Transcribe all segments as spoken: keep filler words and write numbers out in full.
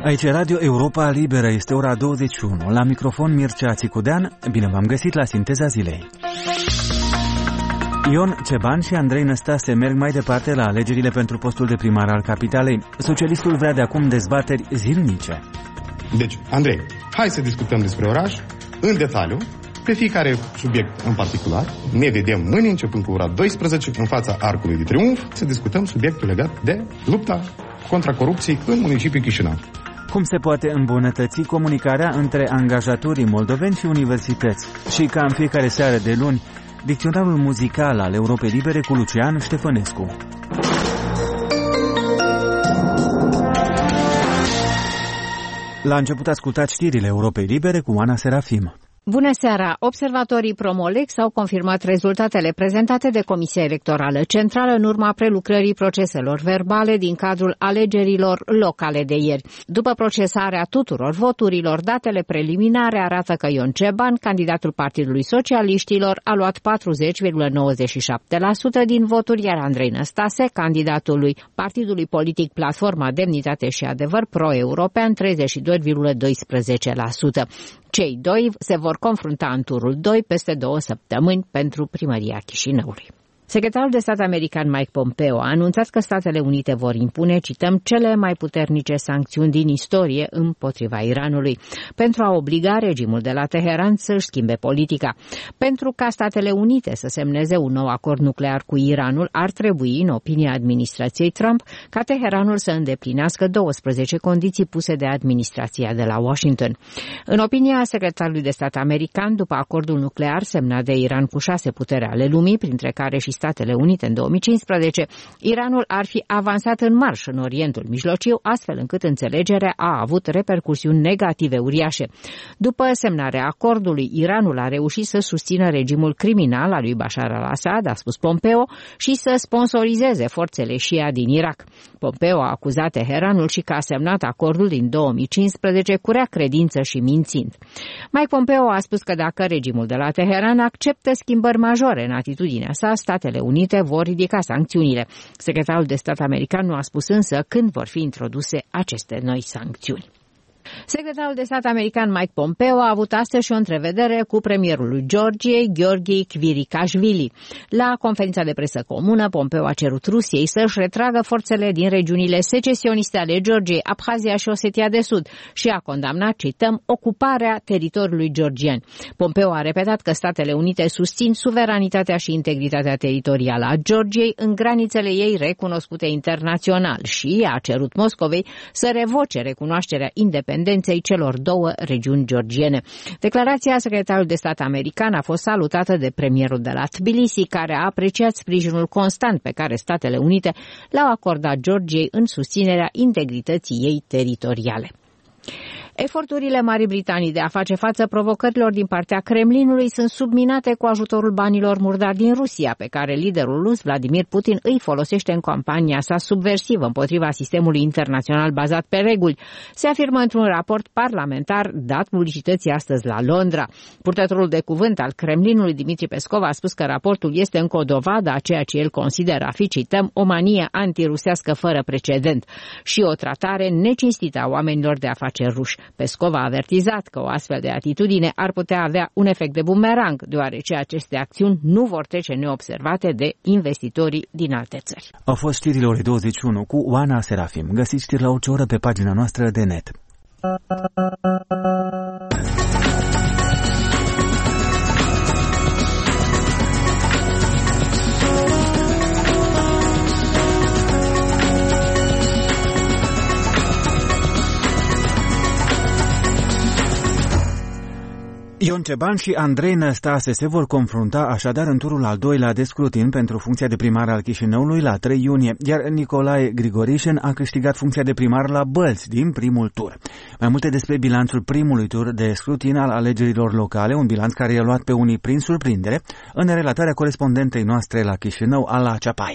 Aici e Radio Europa Liberă, este ora douăzeci și unu. La microfon Mircea Țicudean, bine v-am găsit la Sinteza Zilei. Ion Ceban și Andrei Năstase merg mai departe la alegerile pentru postul de primar al capitalei. Socialistul vrea de acum dezbateri zilnice. Deci, Andrei, hai să discutăm despre oraș în detaliu, pe fiecare subiect în particular. Ne vedem mâine, începând cu ora douăsprezece, în fața Arcului de Triunf, să discutăm subiectul legat de lupta contra corupției în municipiul Chișinău. Cum se poate îmbunătăți comunicarea între angajatorii moldoveni și universități? Și ca în fiecare seară de luni, dicționarul muzical al Europei Libere cu Lucian Ștefănescu. La început ascultați știrile Europei Libere cu Ana Serafim. Bună seara! Observatorii Promolex au confirmat rezultatele prezentate de Comisia Electorală Centrală în urma prelucrării proceselor verbale din cadrul alegerilor locale de ieri. După procesarea tuturor voturilor, datele preliminare arată că Ion Ceban, candidatul Partidului Socialiștilor, a luat patruzeci virgulă nouăzeci și șapte la sută din voturi, iar Andrei Năstase, candidatul lui Partidului Politic Platforma Demnitate și Adevăr Pro-European, treizeci și doi virgulă doisprezece la sută. Cei doi se vor confrunta în turul doi peste două săptămâni pentru primăria Chișinăului. Secretarul de stat american Mike Pompeo a anunțat că Statele Unite vor impune, cităm, cele mai puternice sancțiuni din istorie împotriva Iranului, pentru a obliga regimul de la Teheran să-și schimbe politica. Pentru ca Statele Unite să semneze un nou acord nuclear cu Iranul, ar trebui, în opinia administrației Trump, ca Teheranul să îndeplinească douăsprezece condiții puse de administrația de la Washington. În opinia secretarului de stat american, după acordul nuclear semnat de Iran cu șase puteri ale lumii, printre care și Statele Unite în două mii cincisprezece, Iranul ar fi avansat în marș în Orientul Mijlociu, astfel încât înțelegerea a avut repercusiuni negative uriașe. După semnarea acordului, Iranul a reușit să susțină regimul criminal al lui Bashar al-Assad, a spus Pompeo, și să sponsorizeze forțele Shia din Irak. Pompeo a acuzat Teheranul și că a semnat acordul din două mii cincisprezece cu rea credință și mințind. Mike Pompeo a spus că dacă regimul de la Teheran acceptă schimbări majore în atitudinea sa, Statele Unite vor ridica sancțiunile. Secretarul de stat american nu a spus însă când vor fi introduse aceste noi sancțiuni. Secretarul de stat american Mike Pompeo a avut astăzi și o întrevedere cu premierul lui Georgiei, Gheorghe Kvirikashvili. La conferința de presă comună, Pompeo a cerut Rusiei să-și retragă forțele din regiunile secesioniste ale Georgiei, Abhazia și Osetia de Sud și a condamnat, cităm, ocuparea teritoriului georgian. Pompeo a repetat că Statele Unite susțin suveranitatea și integritatea teritorială a Georgiei în granițele ei recunoscute internațional și a cerut Moscovei să revoce recunoașterea independenței celor două regiuni georgiene. Declarația secretarului de stat american a fost salutată de premierul de la Tbilisi, care a apreciat sprijinul constant pe care Statele Unite l-au acordat Georgiei în susținerea integrității ei teritoriale. Eforturile Marii Britanii de a face față provocărilor din partea Kremlinului sunt subminate cu ajutorul banilor murdari din Rusia, pe care liderul rus Vladimir Putin îi folosește în campania sa subversivă împotriva sistemului internațional bazat pe reguli, se afirmă într-un raport parlamentar dat publicității astăzi la Londra. Purtătorul de cuvânt al Kremlinului, Dmitri Peskov, a spus că raportul este încă o dovadă a ceea ce el consideră a fi, cităm, o manie antirusească fără precedent și o tratare necinstită a oamenilor de afaceri ruși. Peskov a avertizat că o astfel de atitudine ar putea avea un efect de bumerang, deoarece aceste acțiuni nu vor trece neobservate de investitorii din alte țări. Au fost știrile ore douăzeci și unu cu Oana Serafim. Găsiți știri la orice oră pe pagina noastră de net. Ion Ceban și Andrei Năstase se vor confrunta așadar în turul al doilea de scrutin pentru funcția de primar al Chișinăului la trei iunie, iar Nicolae Grigorișin a câștigat funcția de primar la Bălți din primul tur. Mai multe despre bilanțul primului tur de scrutin al alegerilor locale, un bilanț care i-a luat pe unii prin surprindere, în relatarea corespondentei noastre la Chișinău, Ala Ceapai.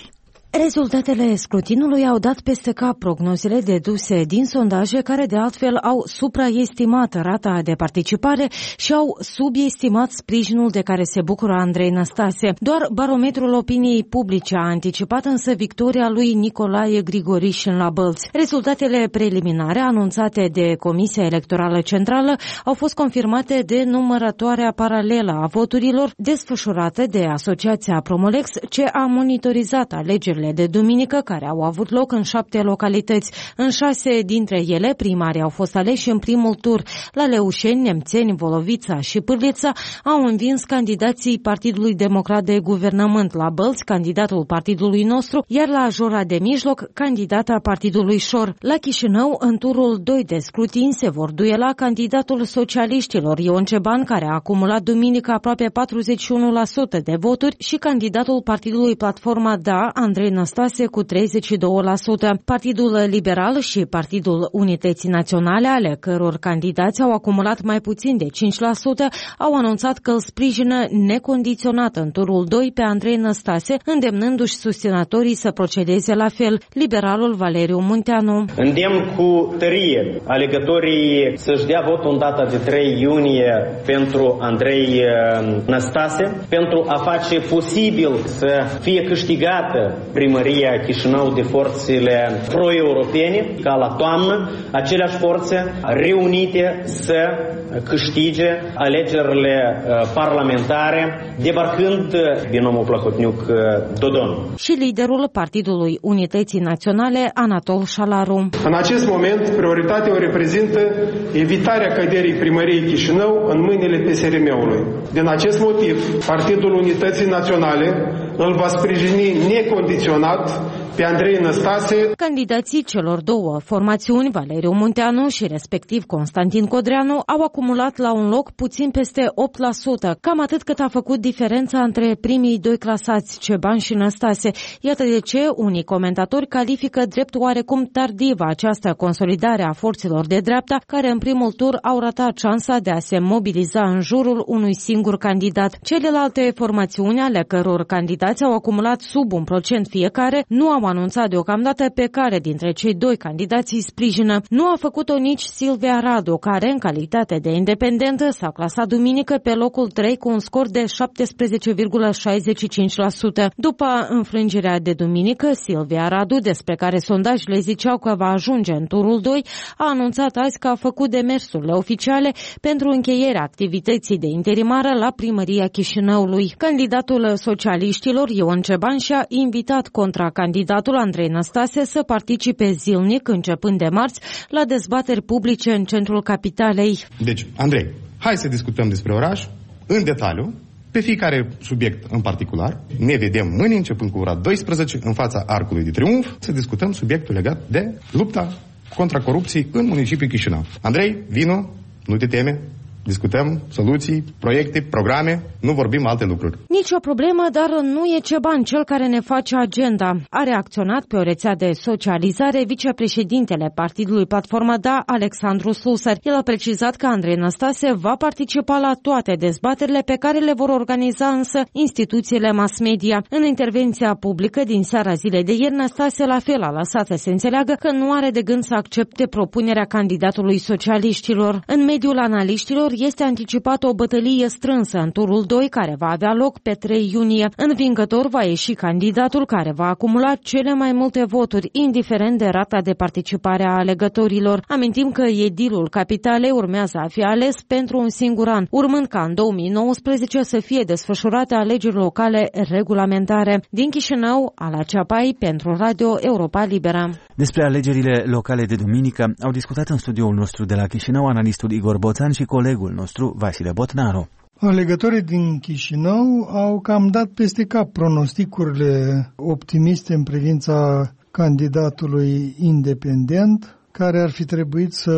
Rezultatele scrutinului au dat peste cap prognozele deduse din sondaje care de altfel au supraestimat rata de participare și au subestimat sprijinul de care se bucură Andrei Năstase. Doar barometrul opiniei publice a anticipat însă victoria lui Nicolae Grigorișin la Bălți. Rezultatele preliminare anunțate de Comisia Electorală Centrală au fost confirmate de numărătoarea paralelă a voturilor desfășurată de Asociația Promolex, ce a monitorizat alegerile de duminică care au avut loc în șapte localități. În șase dintre ele, primarii au fost aleși în primul tur. La Leușeni, Nemțeni, Volovița și Pârlița au învins candidații Partidului Democrat de Guvernământ. La Bălți, candidatul Partidului Nostru, iar la Jora de Mijloc, candidata Partidului Șor. La Chișinău, în turul doi de scrutin, se vor duela candidatul socialiștilor Ion Ceban, care a acumulat duminică aproape patruzeci și unu la sută de voturi, și candidatul Partidului Platforma Da, Andrei Năstase, cu treizeci și doi la sută. Partidul Liberal și Partidul Unității Naționale, ale căror candidați au acumulat mai puțin de cinci la sută, au anunțat că îl sprijină necondiționat în turul doi pe Andrei Năstase, îndemnându-și susținătorii să procedeze la fel. Liberalul Valeriu Munteanu: Îndemn cu tărie alegătorii să-și dea votul în data de trei iunie pentru Andrei Năstase, pentru a face posibil să fie câștigată primăria Chișinău de forțele pro-europene, ca la toamnă, aceleași forțe reunite să câștige alegerile parlamentare, debarcând binomul Plahotniuc-Dodon. Și liderul Partidului Unității Naționale, Anatol Șalaru: În acest moment, prioritatea o reprezintă evitarea căderii primăriei Chișinău în mâinile P S R M-ului. Din acest motiv, Partidul Unității Naționale îl va sprijini necondiționat pe Andrei Năstase. Candidații celor două formațiuni, Valeriu Munteanu și respectiv Constantin Codreanu, au acumulat la un loc puțin peste opt la sută, cam atât cât a făcut diferența între primii doi clasați, Ceban și Năstase. Iată de ce unii comentatori califică drept oarecum tardivă această consolidare a forțelor de dreapta, care în primul tur au ratat șansa de a se mobiliza în jurul unui singur candidat. Celelalte formațiuni, ale căror candidați au acumulat sub un procent fiecare, nu au anunțat deocamdată pe care dintre cei doi candidați îi sprijină. Nu a făcut-o nici Silvia Radu, care, în calitate de independentă, s-a clasat duminică pe locul trei cu un scor de șaptesprezece virgulă șaizeci și cinci la sută. După înfrângerea de duminică, Silvia Radu, despre care sondajele ziceau că va ajunge în turul doi, a anunțat azi că a făcut demersurile oficiale pentru încheierea activității de interimară la primăria Chișinăului. Candidatul socialiștilor, Ion Ceban, și-a invitat contracandidatul Andrei Năstase să participe zilnic, începând de marți, la dezbateri publice în centrul capitalei. Deci, Andrei, hai să discutăm despre oraș în detaliu, pe fiecare subiect în particular. Ne vedem mâine, începând cu ora douăsprezece, în fața Arcului de Triunf, să discutăm subiectul legat de lupta contra corupției în municipiul Chișinău. Andrei, vino, nu te teme. Discutăm soluții, proiecte, programe, nu vorbim alte lucruri. Nici o problemă, dar nu e Ceban cel care ne face agenda. A reacționat pe o rețea de socializare vicepreședintele Partidului Platforma Da, Alexandru Slusar. El a precizat că Andrei Năstase va participa la toate dezbaterile pe care le vor organiza însă instituțiile mass media. În intervenția publică din seara zilei de ieri, Năstase la fel a lăsat să se înțeleagă că nu are de gând să accepte propunerea candidatului socialiștilor. În mediul analiștilor este anticipată o bătălie strânsă în turul doi, care va avea loc pe trei iunie. Învingător va ieși candidatul care va acumula cele mai multe voturi, indiferent de rata de participare a alegătorilor. Amintim că edilul capitalei urmează a fi ales pentru un singur an, urmând ca în două mii nouăsprezece să fie desfășurate alegeri locale regulamentare. Din Chișinău, Ala Ceapai, pentru Radio Europa Liberă. Despre alegerile locale de duminică au discutat în studioul nostru de la Chișinău analistul Igor Boțan și colegul nostru Vasile Botnaru. Alegătorii din Chișinău au cam dat peste cap pronosticurile optimiste în privința candidatului independent, care ar fi trebuit să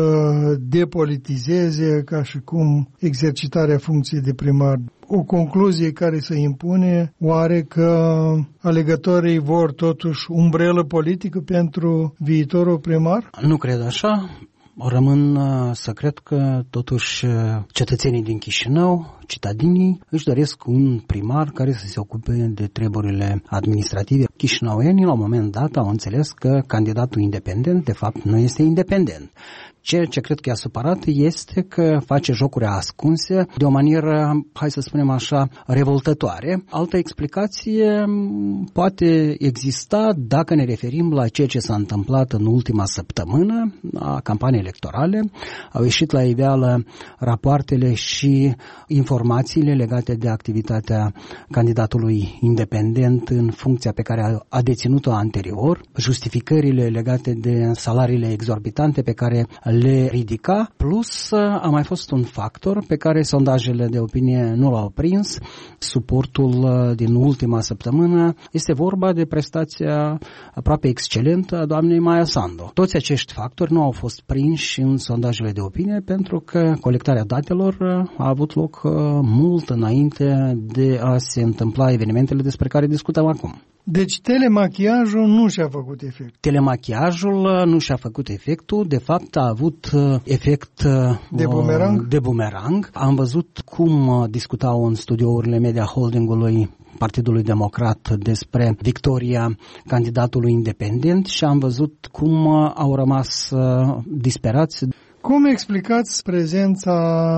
depolitizeze ca și cum exercitarea funcției de primar. O concluzie care se impune, oare că alegătorii vor totuși umbrelă politică pentru viitorul primar? Nu cred așa. Rămân să cred că totuși cetățenii din Chișinău, citadinii își doresc un primar care să se ocupe de treburile administrative. Chișinăuenii, la un moment dat, au înțeles că candidatul independent, de fapt, nu este independent. Ceea ce cred că i-a supărat este că face jocuri ascunse de o manieră, hai să spunem așa, revoltătoare. Altă explicație poate exista dacă ne referim la ceea ce s-a întâmplat în ultima săptămână a campaniei electorale. Au ieșit la iveală rapoartele și informațiile legate de activitatea candidatului independent în funcția pe care a deținut-o anterior, justificările legate de salariile exorbitante pe care le ridica, plus a mai fost un factor pe care sondajele de opinie nu l-au prins, suportul din ultima săptămână. Este vorba de prestația aproape excelentă a doamnei Maia Sandu. Toți acești factori nu au fost prinși în sondajele de opinie pentru că colectarea datelor a avut loc mult înainte de a se întâmpla evenimentele despre care discutăm acum. Deci telemachiajul nu și-a făcut efect. Telemachiajul nu și-a făcut efectul, de fapt a avut efect de bumerang. De bumerang. Am văzut cum discutau în studiourile media holdingului Partidului Democrat despre victoria candidatului independent și am văzut cum au rămas disperați. Cum explicați prezența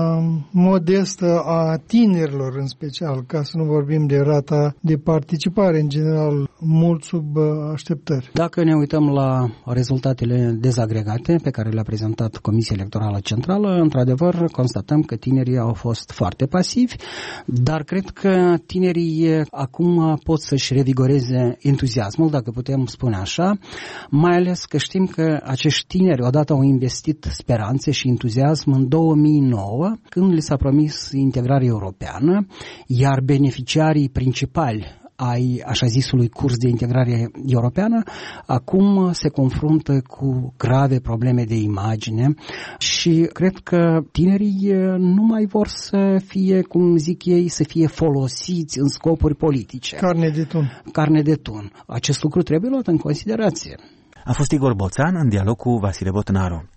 modestă a tinerilor în special, ca să nu vorbim de rata de participare în general, mult sub așteptări? Dacă ne uităm la rezultatele dezagregate pe care le-a prezentat Comisia Electorală Centrală, într-adevăr constatăm că tinerii au fost foarte pasivi, dar cred că tinerii acum pot să-și revigoreze entuziasmul, dacă putem spune așa, mai ales că știm că acești tineri odată au investit speranță și entuziasm în două mii nouă, când li s-a promis integrare europeană, iar beneficiarii principali ai așa zisului curs de integrare europeană acum se confruntă cu grave probleme de imagine și cred că tinerii nu mai vor să fie, cum zic ei, să fie folosiți în scopuri politice. Carne de tun. Carne de tun. Acest lucru trebuie luat în considerație. A fost Igor Boțan în dialog cu Vasile Botnaru.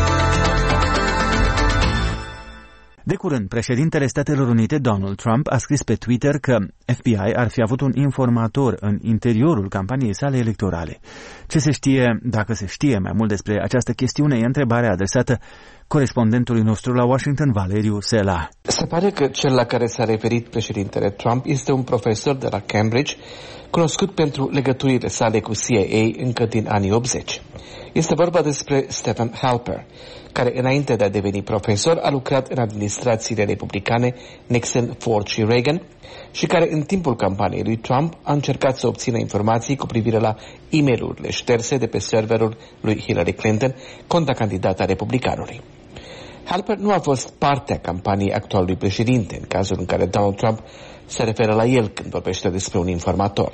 De curând, președintele Statelor Unite, Donald Trump, a scris pe Twitter că F B I ar fi avut un informator în interiorul campaniei sale electorale. Ce se știe, dacă se știe mai mult despre această chestiune, e întrebarea adresată corespondentului nostru la Washington, Valeriu Sela. Se pare că cel la care s-a referit președintele Trump este un profesor de la Cambridge, cunoscut pentru legăturile sale cu C I A încă din anii optzeci. Este vorba despre Stephen Halper, care înainte de a deveni profesor a lucrat în administrațiile republicane Nixon, Ford și Reagan și care în timpul campaniei lui Trump a încercat să obțină informații cu privire la e-mail-urile șterse de pe serverul lui Hillary Clinton, contracandidata republicanului. Halper nu a fost parte a campaniei actualului președinte, în cazul în care Donald Trump se referă la el când vorbește despre un informator.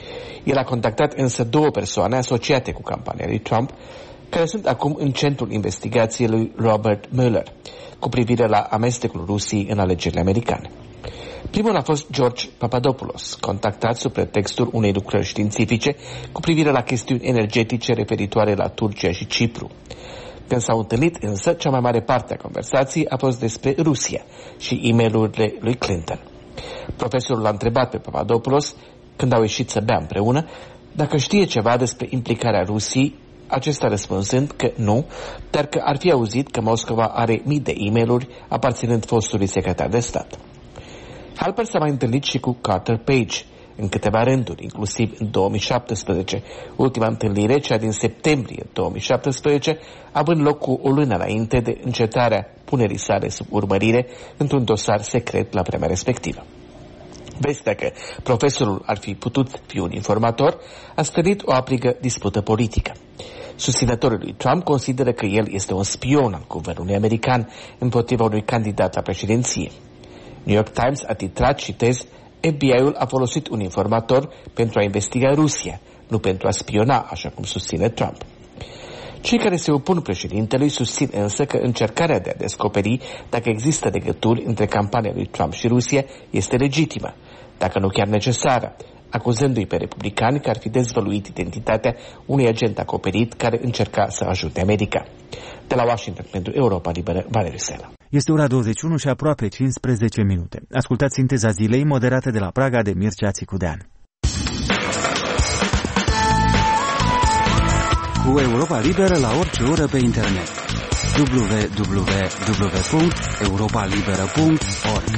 El a contactat însă două persoane asociate cu campania lui Trump, care sunt acum în centrul investigației lui Robert Mueller, cu privire la amestecul Rusiei în alegerile americane. Primul a fost George Papadopoulos, contactat sub pretextul unei lucrări științifice cu privire la chestiuni energetice referitoare la Turcia și Cipru. Când s-au întâlnit însă, cea mai mare parte a conversației a fost despre Rusia și e-mail-urile lui Clinton. Profesorul l-a întrebat pe Papadopoulos, când au ieșit să bea împreună, dacă știe ceva despre implicarea Rusiei, acesta răspunzând că nu, dar că ar fi auzit că Moscova are mii de e-mail-uri aparținând fostului secretar de stat. Halper s-a mai întâlnit și cu Carter Page, în câteva rânduri, inclusiv în două mii șaptesprezece, ultima întâlnire, cea din septembrie două mii șaptesprezece, având loc cu o lună înainte de încetarea punerii sale sub urmărire într-un dosar secret la vremea respectivă. Vestea că profesorul ar fi putut fi un informator a stârnit o aprigă dispută politică. Susținătorii lui Trump consideră că el este un spion al guvernului american împotriva unui candidat la președinție. New York Times a titrat, citez, F B I-ul a folosit un informator pentru a investiga Rusia, nu pentru a spiona, așa cum susține Trump. Cei care se opun președintelui susțin însă că încercarea de a descoperi dacă există legături între campania lui Trump și Rusia este legitimă, dacă nu chiar necesară, acuzându-i pe republicani că ar fi dezvăluit identitatea unui agent acoperit care încerca să ajute America. De la Washington pentru Europa Liberă, Valeriu Sela. Este ora douăzeci și unu și aproape cincisprezece minute. Ascultați sinteza zilei moderată de la Praga de Mircea Țicudean. Cu Europa Liberă la orice oră pe internet. w w w punct europa liberă punct org.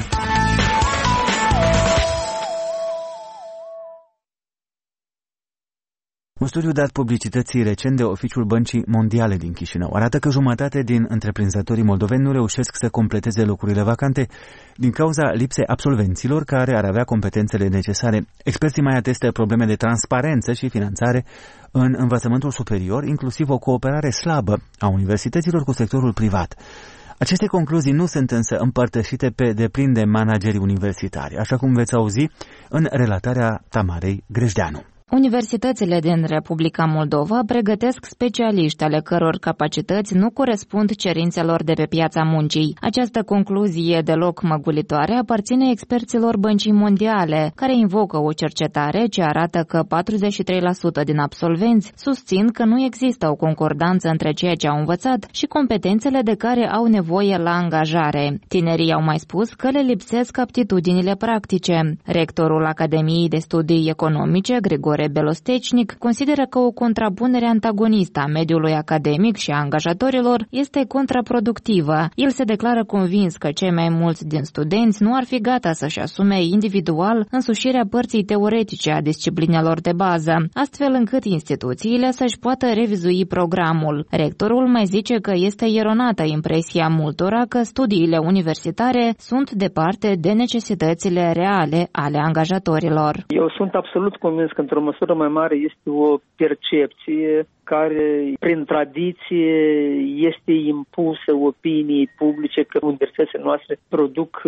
Un studiu dat publicității recent de Oficiul Băncii Mondiale din Chișinău arată că jumătate din întreprinzătorii moldoveni nu reușesc să completeze locurile vacante din cauza lipsei absolvenților care ar avea competențele necesare. Experții mai atestă probleme de transparență și finanțare în învățământul superior, inclusiv o cooperare slabă a universităților cu sectorul privat. Aceste concluzii nu sunt însă împărtășite pe deplin de managerii universitari, așa cum veți auzi în relatarea Tamarei Grejdeanu. Universitățile din Republica Moldova pregătesc specialiști ale căror capacități nu corespund cerințelor de pe piața muncii. Această concluzie deloc măgulitoare aparține experților Băncii Mondiale, care invocă o cercetare ce arată că patruzeci și trei la sută din absolvenți susțin că nu există o concordanță între ceea ce au învățat și competențele de care au nevoie la angajare. Tinerii au mai spus că le lipsesc aptitudinile practice. Rectorul Academiei de Studii Economice, Grigore Belostecnic, consideră că o contrapunere antagonistă a mediului academic și a angajatorilor este contraproductivă. El se declară convins că cei mai mulți din studenți nu ar fi gata să-și asume individual însușirea părții teoretice a disciplinelor de bază, astfel încât instituțiile să-și poată revizui programul. Rectorul mai zice că este eronată impresia multora că studiile universitare sunt departe de necesitățile reale ale angajatorilor. Eu sunt absolut convins că într-o măsură mai mare este o percepție care, prin tradiție, este impusă opiniei publice că universitățile noastre produc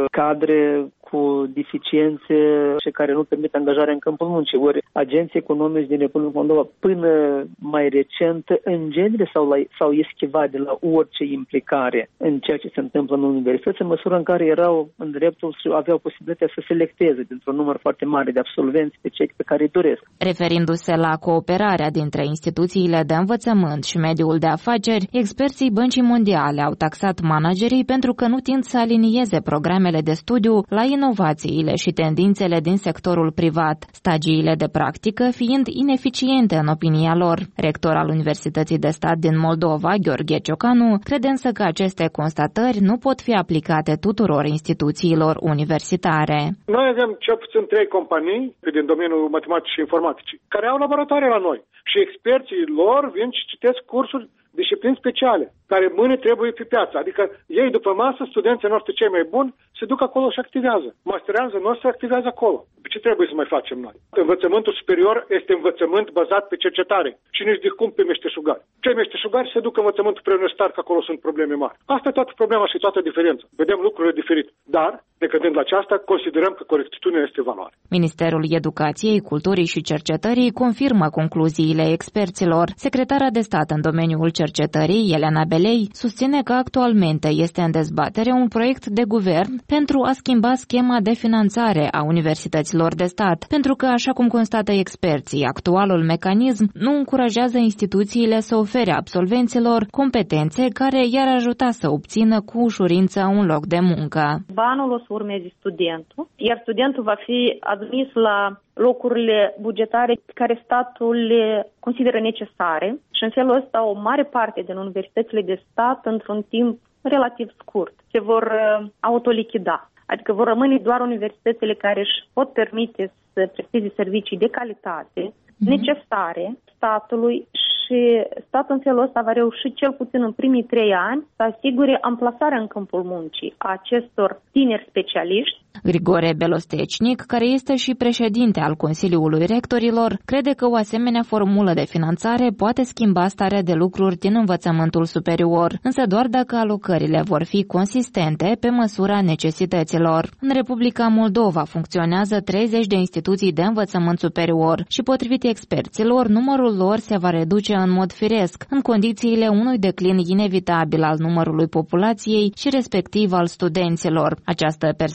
cadre cu deficiențe și care nu permit angajarea în câmpul muncii. Ori agenții economici din Republica Moldova, până mai recent, în genere s-au, s-au eschivat de la orice implicare în ceea ce se întâmplă în universități, în măsură în care erau în dreptul și aveau posibilitatea să selecteze dintr-un număr foarte mare de absolvenți pe cei pe care îi doresc. Referindu-se la cooperarea dintre instituțiile de învățământ și mediul de afaceri, experții Băncii Mondiale au taxat managerii pentru că nu tind să alinieze programele de studiu la inovațiile și tendințele din sectorul privat, stagiile de practică fiind ineficiente în opinia lor. Rector al Universității de Stat din Moldova, Gheorghe Ciocanu, crede însă că aceste constatări nu pot fi aplicate tuturor instituțiilor universitare. Noi avem cel puțin trei companii din domeniul matematicii și informaticii care au laboratoare la noi și experții lor vin și citesc cursuri, discipline speciale, care mâine trebuie pe piață. Adică ei după masă, studenții noștri cei mai buni, se duc acolo și activează. Masterează, nu se activează acolo. Ce trebuie să mai facem noi? Învățământul superior este învățământ bazat pe cercetare și nici de cum pe meșteșugari. Cei meșteșugari se duc învățământul preuniversitar, că acolo sunt probleme mari. Asta e toată problema și toată diferența. Vedem lucrurile diferit. Dar, decădând la aceasta, considerăm că corectitudinea este valoare. Ministerul Educației, Culturii și Cercetării confirmă concluziile experților. Secretara de stat în domeniul cercetării, Elena Belei, susține că actualmente este în dezbatere un proiect de guvern pentru a schimba schema de finanțare a universităților de stat, pentru că, așa cum constată experții, actualul mecanism nu încurajează instituțiile să ofere absolvenților competențe care i-ar ajuta să obțină cu ușurință un loc de muncă. Banul o să urmeze studentul, iar studentul va fi admis la locurile bugetare care statul le consideră necesare și în felul ăsta o mare parte din universitățile de stat într-un timp relativ scurt se vor autolichida. Adică vor rămâne doar universitățile care își pot permite să presteze servicii de calitate mm-hmm. necesare statului și statul în felul ăsta va reuși cel puțin în primii trei ani să asigure amplasarea în câmpul muncii a acestor tineri specialiști. Grigore Belostecnic, care este și președinte al Consiliului Rectorilor, crede că o asemenea formulă de finanțare poate schimba starea de lucruri din învățământul superior, însă doar dacă alocările vor fi consistente pe măsura necesităților. În Republica Moldova funcționează treizeci de instituții de învățământ superior și, potrivit experților, numărul lor se va reduce în mod firesc, în condițiile unui declin inevitabil al numărului populației și respectiv al studenților. Această perspectivă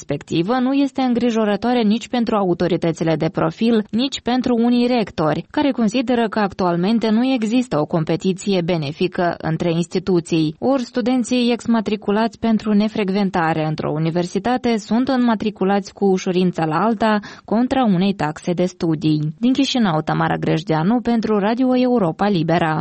perspectivă nu este îngrijorătoare nici pentru autoritățile de profil, nici pentru unii rectori, care consideră că actualmente nu există o competiție benefică între instituții. Ori studenții exmatriculați pentru nefrecventare într-o universitate sunt înmatriculați cu ușurință la alta contra unei taxe de studii. Din Chișinău, Tamara Grejdeanu pentru Radio Europa Libera.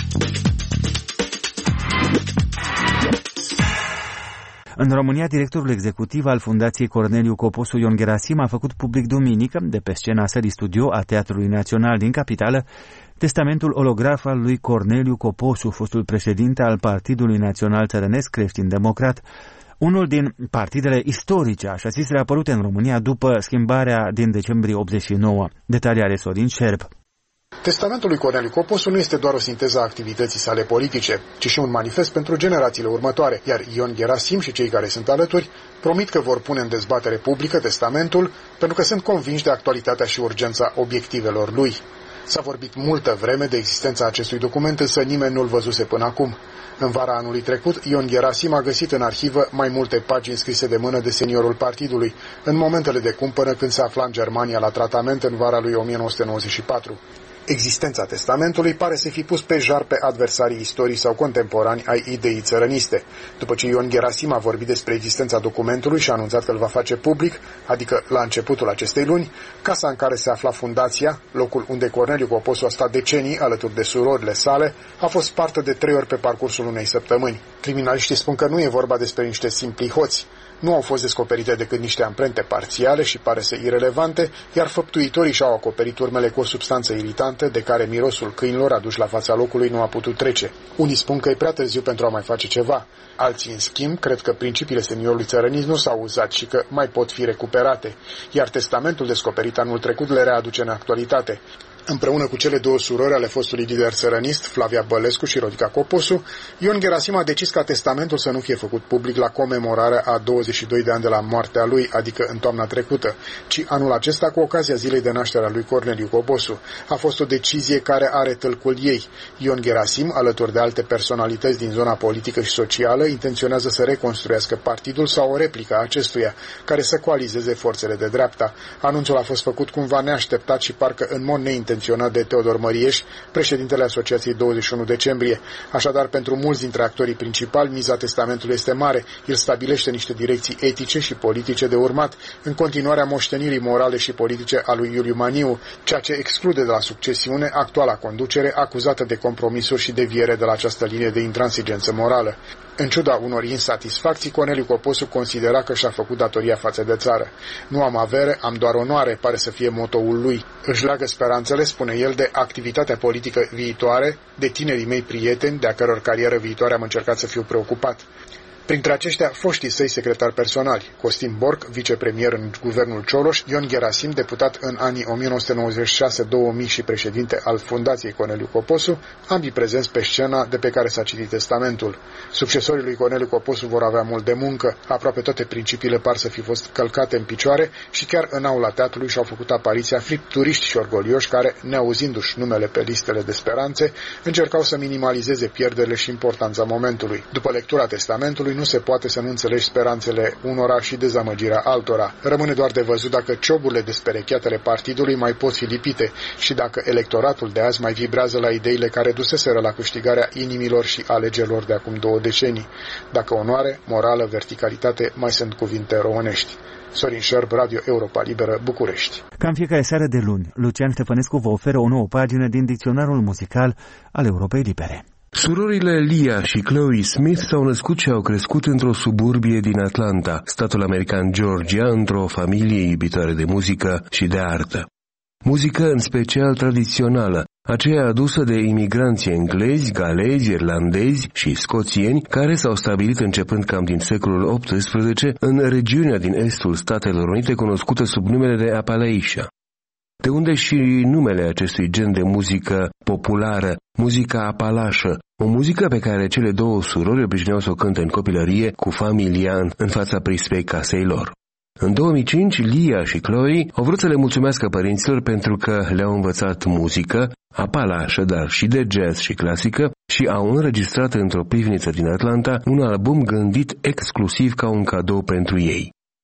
În România, directorul executiv al Fundației Corneliu Coposu, Ion Gerasim, a făcut public duminică, de pe scena sării studio a Teatrului Național din capitală, testamentul olograf al lui Corneliu Coposu, fostul președinte al Partidului Național Țărănesc Creștin-Democrat, unul din partidele istorice, așa zisele, apărute în România după schimbarea din decembrie optzeci și nouă. Detalii are Sorin Șerb. Testamentul lui Corneliu Coposu nu este doar o sinteză a activității sale politice, ci și un manifest pentru generațiile următoare, iar Ion Gerasim și cei care sunt alături promit că vor pune în dezbatere publică testamentul pentru că sunt convinși de actualitatea și urgența obiectivelor lui. S-a vorbit multă vreme de existența acestui document, însă nimeni nu-l văzuse până acum. În vara anului trecut, Ion Gerasim a găsit în arhivă mai multe pagini scrise de mână de seniorul partidului, în momentele de cumpănă când se afla în Germania la tratament în vara lui o mie nouă sute nouăzeci și patru. Existența testamentului pare să fi pus pe jar pe adversarii istorii sau contemporani ai ideii țărăniste. După ce Ion Gerasim a vorbit despre existența documentului și a anunțat că îl va face public, adică la începutul acestei luni, casa în care se afla fundația, locul unde Corneliu Coposu a stat decenii alături de surorile sale, a fost spartă de trei ori pe parcursul unei săptămâni. Criminaliștii spun că nu e vorba despre niște simpli hoți. Nu au fost descoperite decât niște amprente parțiale și pare să irelevante, iar făptuitorii și-au acoperit urmele cu o substanță iritantă de care mirosul câinilor aduși la fața locului nu a putut trece. Unii spun că e prea târziu pentru a mai face ceva. Alții, în schimb, cred că principiile seniorului țărănism nu s-au uzat și că mai pot fi recuperate, iar testamentul descoperit anul trecut le readuce în actualitate. Împreună cu cele două surori ale fostului lider țărănist, Flavia Bălescu și Rodica Coposu, Ion Gerasim a decis ca testamentul să nu fie făcut public la comemorarea a douăzeci și doi de ani de la moartea lui, adică în toamna trecută, ci anul acesta cu ocazia zilei de naștere a lui Corneliu Coposu. A fost o decizie care are tâlcul ei. Ion Gerasim, alături de alte personalități din zona politică și socială, intenționează să reconstruiască partidul sau o replică a acestuia, care să coalizeze forțele de dreapta. Anunțul a fost făcut cumva neașteptat și parcă în mod neintenționat de Teodor Mărieș, președintele Asociației douăzeci și unu decembrie. Așadar, pentru mulți dintre actorii principali, miza testamentului este mare. El stabilește niște direcții etice și politice de urmat, în continuarea moștenirii morale și politice a lui Iuliu Maniu, ceea ce exclude de la succesiune actuala conducere acuzată de compromisuri și deviere de la această linie de intransigență morală. În ciuda unor insatisfacții, Corneliu Coposu considera că și-a făcut datoria față de țară. Nu am avere, am doar onoare, pare să fie motoul lui. Își leagă speranțele, spune el, de activitatea politică viitoare, de tinerii mei prieteni, de a căror carieră viitoare am încercat să fiu preocupat. Printre aceștia, foștii săi secretari personali, Costin Borc, vicepremier în guvernul Cioloș, Ion Gerasim, deputat în anii o mie nouă sute nouăzeci și șase două mii și președinte al Fundației Corneliu Coposu, ambii prezenți pe scena de pe care s-a citit testamentul. Succesorii lui Corneliu Coposu vor avea mult de muncă, aproape toate principiile par să fi fost călcate în picioare și chiar în aula teatrului și-au făcut apariția fripturiști și orgolioși care, neauzindu-și numele pe listele de speranțe, încercau să minimalizeze pierderile și importanța momentului. După lectura testamentului, nu se poate să nu înțelegi speranțele unora și dezamăgirea altora. Rămâne doar de văzut dacă cioburile desperecheatele partidului mai pot fi lipite și dacă electoratul de azi mai vibrează la ideile care duseseră la câștigarea inimilor și alegerilor de acum două decenii. Dacă onoare, morală, verticalitate mai sunt cuvinte românești. Sorin Șerb, Radio Europa Liberă, București. Ca în fiecare seară de luni, Lucian Ștefănescu vă oferă o nouă pagină din dicționarul muzical al Europei Libere. Surorile Leah și Chloe Smith s-au născut și au crescut într-o suburbie din Atlanta, statul american Georgia, într-o familie iubitoare de muzică și de artă. Muzică în special tradițională, aceea adusă de imigranții englezi, galezi, irlandezi și scoțieni, care s-au stabilit începând cam din secolul optsprezece în regiunea din estul Statelor Unite cunoscută sub numele de Appalachia. De unde și numele acestui gen de muzică populară, muzica apalașă, o muzică pe care cele două surori obișnuiau să o cânte în copilărie cu familia în, în fața prispei casei lor. În două mii cinci, Leah și Chloe au vrut să le mulțumească părinților pentru că le-au învățat muzică, apalașă, dar și de jazz și clasică, și au înregistrat într-o pivniță din Atlanta un album gândit exclusiv ca un cadou pentru ei.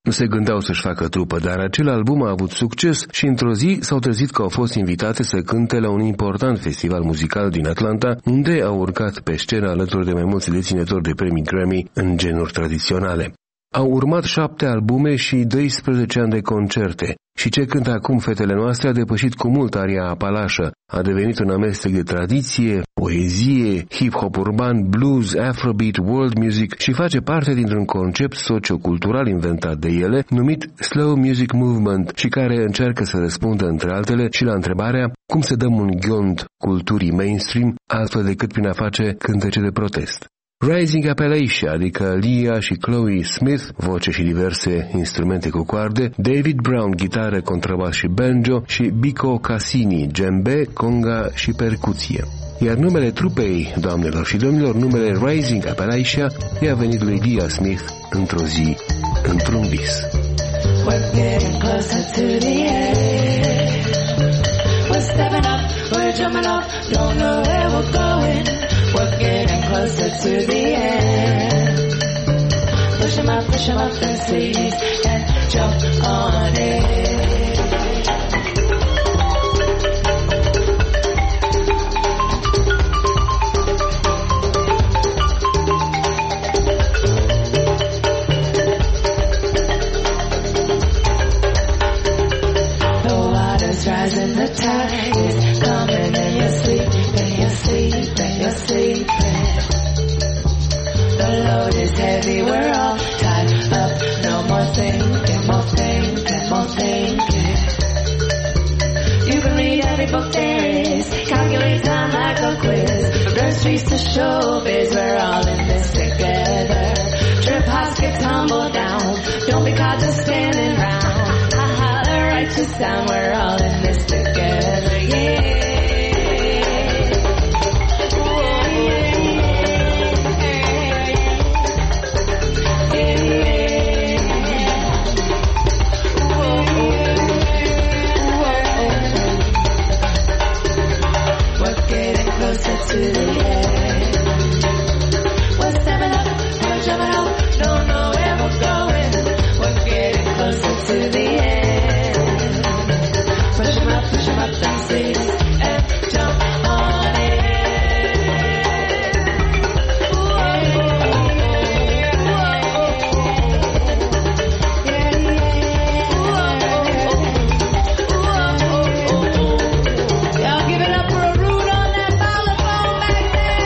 Nu se gândeau să-și facă trupă, dar acel album a avut succes și într-o zi s-au trezit că au fost invitate să cânte la un important festival muzical din Atlanta, unde au urcat pe scenă alături de mai mulți deținători de premii Grammy în genuri tradiționale. Au urmat șapte albume și doisprezece ani de concerte. Și ce cântă acum fetele noastre a depășit cu mult aria apalașă. A devenit un amestec de tradiție, poezie, hip-hop urban, blues, afrobeat, world music și face parte dintr-un concept sociocultural inventat de ele, numit Slow Music Movement, și care încearcă să răspundă, între altele, și la întrebarea cum să dăm un ghiont culturii mainstream altfel decât prin a face cântece de protest. Rising Appalachia, adică Leah și Chloe Smith, voce și diverse instrumente cu coarde, David Brown, gitară, contrabas și banjo și Biko Cassini, djembe, conga și percuție. Iar numele trupei, doamnelor și domnilor, numele Rising Appalachia, i-a venit lui Leah Smith într-o zi, într-un vis. We're getting closer to the end. We're stepping up, we're jumping up, don't know where we're going. We're getting closer to the end. Push 'em up, push 'em up their sleeves and jump on it. The water's rising, the tide is coming in your sleep, in your sleep, in your sleep. The load is heavy, we're all tied up. No more thinking, more thinking, more thinking. You can read every book there is, calculate time like a quiz. From the streets to showbiz, we're all in this together. Trip hops get tumbled down, don't be caught just standing round. Ha ha, the righteous sound, we're all in this together, yeah. To the end. We're stepping up, we're jumping up, don't know where we're going. We're getting closer to the end. Push 'em up, push 'em up them sleeves and jump on it. Y'all give it up for a root on that xylophone back there.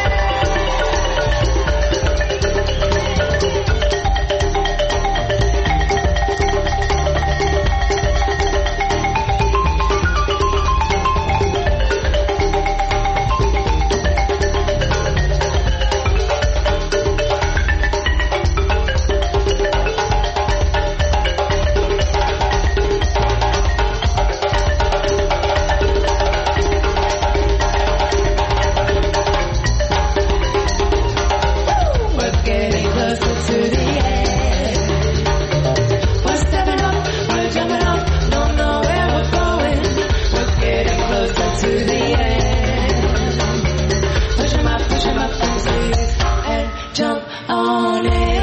We're getting closer to the end. We're stepping up, we're jumping up, don't know where we're going. We're getting closer to the end. Push 'em up, push 'em up them sleeves and jump on it.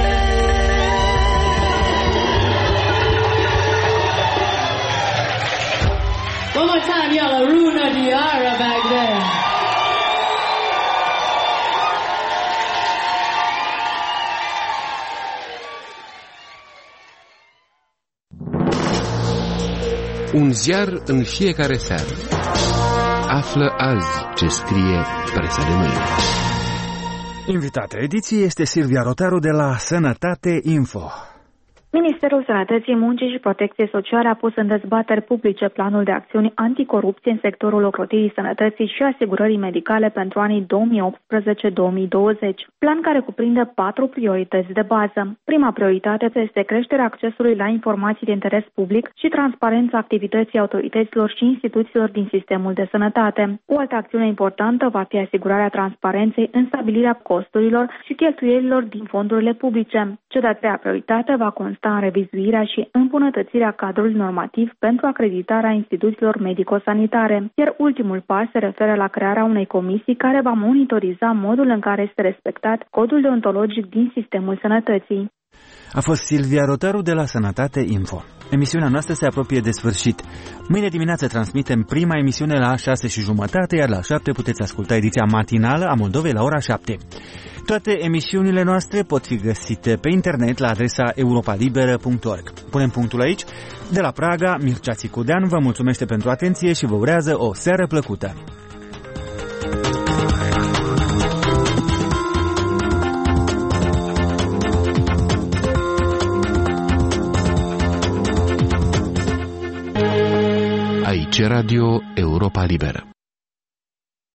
One more time, y'all, Aruna Diarra back there. Un ziar în fiecare seară. Află azi ce scrie presa de mâine. Invitată ediției este Silvia Rotaru de la Sănătate Info. Ministerul Sănătății, Muncii și Protecției Sociale a pus în dezbateri publice planul de acțiuni anticorupție în sectorul ocrotirii sănătății și asigurării medicale pentru anii două mii optsprezece două mii douăzeci. Plan care cuprinde patru priorități de bază. Prima prioritate este creșterea accesului la informații de interes public și transparența activității autorităților și instituțiilor din sistemul de sănătate. O altă acțiune importantă va fi asigurarea transparenței în stabilirea costurilor și cheltuielilor din fondurile publice. Cea de-a treia prioritate va consta în revizuirea și îmbunătățirea cadrului normativ pentru acreditarea instituțiilor medico-sanitare, iar ultimul pas se referă la crearea unei comisii care va monitoriza modul în care este respectat codul deontologic din sistemul sănătății. A fost Silvia Rotaru de la Sănătate Info. Emisiunea noastră se apropie de sfârșit. Mâine dimineață transmitem prima emisiune la șase și jumătate, iar la șapte puteți asculta ediția matinală a Moldovei la ora șapte. Toate emisiunile noastre pot fi găsite pe internet la adresa europalibera punct org. Punem punctul aici. De la Praga, Mircea Țicudean vă mulțumește pentru atenție și vă urează o seară plăcută. Aici Radio Europa Liberă.